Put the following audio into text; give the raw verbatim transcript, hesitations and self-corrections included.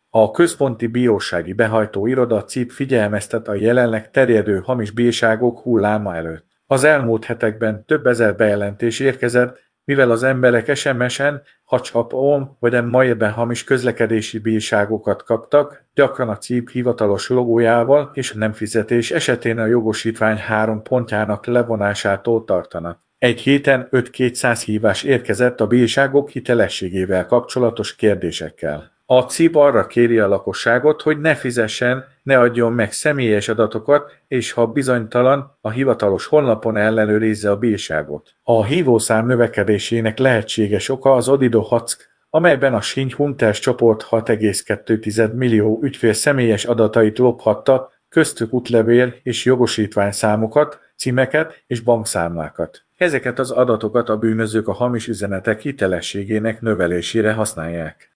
A Központi Bírósági Behajtó Iroda C I B figyelmeztet a jelenleg terjedő hamis bírságok hulláma előtt. Az elmúlt hetekben több ezer bejelentés érkezett, mivel az emberek es em es-en, WhatsApp-on vagy a mailben hamis közlekedési bírságokat kaptak, gyakran a C I B hivatalos logójával és a nem fizetés esetén a jogosítvány három pontjának levonásától tartanak. Egy héten öt-kétszáz hívás érkezett a bírságok hitelességével kapcsolatos kérdésekkel. A C I B arra kéri a lakosságot, hogy ne fizessen, ne adjon meg személyes adatokat, és ha bizonytalan, a hivatalos honlapon ellenőrizze a bírságot. A hívószám növekedésének lehetséges oka az Odido Hack, amelyben a Sinj Hunters csoport hat egész kettő millió ügyfél személyes adatait lophatta, köztük útlevél és jogosítványszámokat, címeket és bankszámlákat. Ezeket az adatokat a bűnözők a hamis üzenetek hitelességének növelésére használják.